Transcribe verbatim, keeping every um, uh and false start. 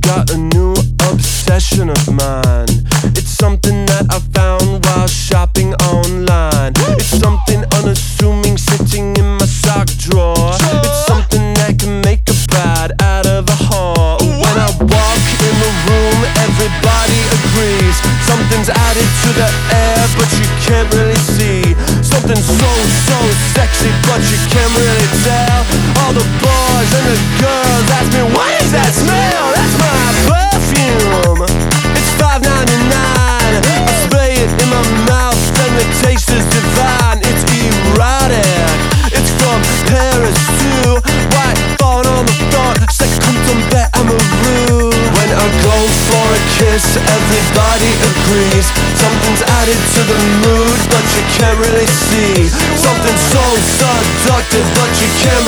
got a new obsession of mine. It's something that I found while shopping online. It's something unassuming sitting in my sock drawer. It's something that can make a bride out of a whore. When I walk in the room, everybody agrees. Something's added to the air, but you can't really see. Something so, so sexy, but you can't really tell. All the boys and the girls ask me, what is that smell? That's my perfume. It's five ninety-nine. I spray it in my mouth and the taste is divine. It's erotic. It's from Paris too. White fawn on the floor, c'est comme tomber amoureux. When I go for a kiss, everybody agrees. Something's added to the mood, but you can't really see. Something so seductive, but you can't